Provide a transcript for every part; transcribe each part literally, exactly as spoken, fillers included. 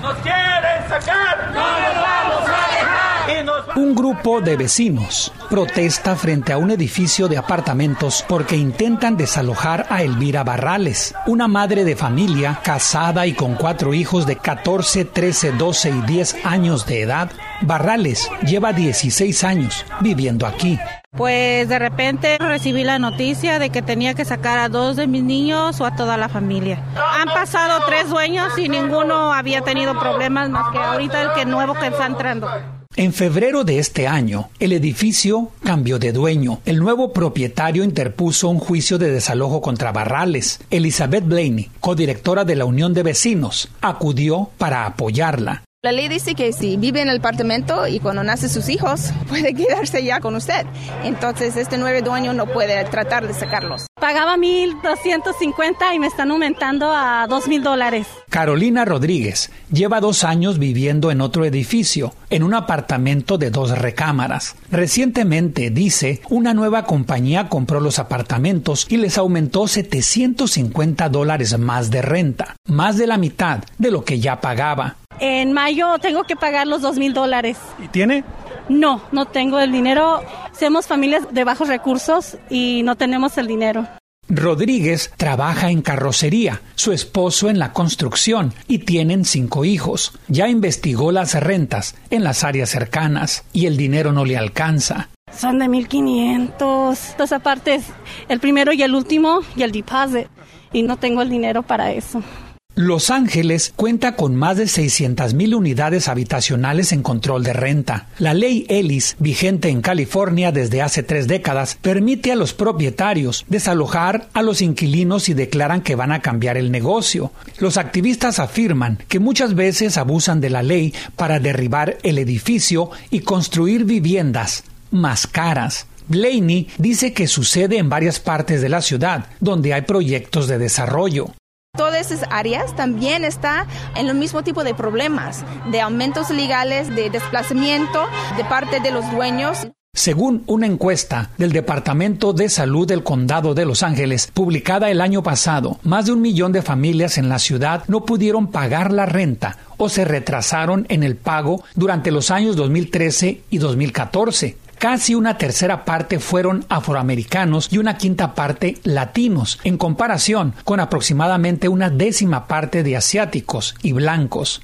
¡Nos quieren sacar! ¡No nos vamos a dejar! Nos... Un grupo de vecinos protesta frente a un edificio de apartamentos porque intentan desalojar a Elvira Barrales, una madre de familia casada y con cuatro hijos de catorce, trece, doce y diez años de edad. Barrales lleva dieciséis años viviendo aquí. Pues de repente recibí la noticia de que tenía que sacar a dos de mis niños o a toda la familia. Han pasado tres dueños y ninguno había tenido problemas más que ahorita el que nuevo que está entrando. En febrero de este año, el edificio cambió de dueño. El nuevo propietario interpuso un juicio de desalojo contra Barrales. Elizabeth Blaney, codirectora de la Unión de Vecinos, acudió para apoyarla. La ley dice que si vive en el apartamento y cuando nacen sus hijos, puede quedarse ya con usted. Entonces, este nuevo dueño no puede tratar de sacarlos. Pagaba mil doscientos cincuenta y me están aumentando a dos mil dólares. Carolina Rodríguez lleva dos años viviendo en otro edificio, en un apartamento de dos recámaras. Recientemente, dice, una nueva compañía compró los apartamentos y les aumentó setecientos cincuenta dólares más de renta, más de la mitad de lo que ya pagaba. En mayo tengo que pagar los dos mil dólares. ¿Y tiene? No, no tengo el dinero. Somos familias de bajos recursos y no tenemos el dinero. Rodríguez trabaja en carrocería, su esposo en la construcción y tienen cinco hijos. Ya investigó las rentas en las áreas cercanas y el dinero no le alcanza. Son de mil quinientos. Dos apartes, el primero y el último y el deposit. Y no tengo el dinero para eso. Los Ángeles cuenta con más de seiscientas mil unidades habitacionales en control de renta. La ley Ellis, vigente en California desde hace tres décadas, permite a los propietarios desalojar a los inquilinos si declaran que van a cambiar el negocio. Los activistas afirman que muchas veces abusan de la ley para derribar el edificio y construir viviendas más caras. Blaney dice que sucede en varias partes de la ciudad donde hay proyectos de desarrollo. Todas esas áreas también están en el mismo tipo de problemas, de aumentos legales, de desplazamiento de parte de los dueños. Según una encuesta del Departamento de Salud del Condado de Los Ángeles, publicada el año pasado, más de un millón de familias en la ciudad no pudieron pagar la renta o se retrasaron en el pago durante los años dos mil trece y dos mil catorce. Casi una tercera parte fueron afroamericanos y una quinta parte latinos, en comparación con aproximadamente una décima parte de asiáticos y blancos.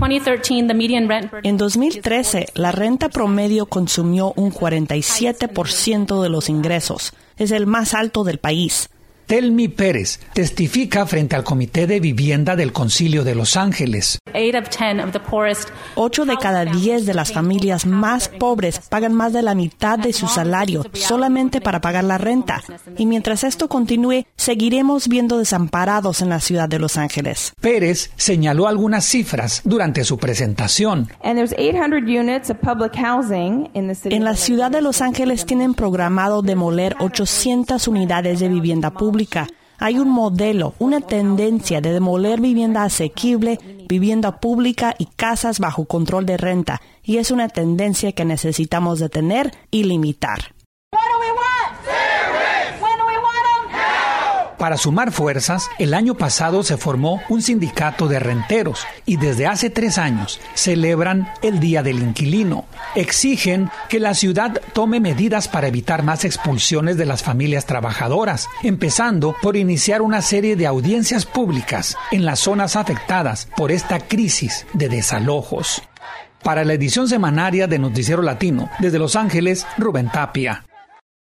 En dos mil trece, la renta promedio consumió un cuarenta y siete por ciento de los ingresos. Es el más alto del país. Telmi Pérez testifica frente al Comité de Vivienda del Concilio de Los Ángeles. Ocho de cada diez de las familias más pobres pagan más de la mitad de su salario solamente para pagar la renta. Y mientras esto continúe, seguiremos viendo desamparados en la ciudad de Los Ángeles. Pérez señaló algunas cifras durante su presentación. En la ciudad de Los Ángeles tienen programado demoler ochocientas unidades de vivienda pública. Hay un modelo, una tendencia de demoler vivienda asequible, vivienda pública y casas bajo control de renta, y es una tendencia que necesitamos detener y limitar. Para sumar fuerzas, el año pasado se formó un sindicato de renteros y desde hace tres años celebran el Día del Inquilino. Exigen que la ciudad tome medidas para evitar más expulsiones de las familias trabajadoras, empezando por iniciar una serie de audiencias públicas en las zonas afectadas por esta crisis de desalojos. Para la edición semanaria de Noticiero Latino, desde Los Ángeles, Rubén Tapia.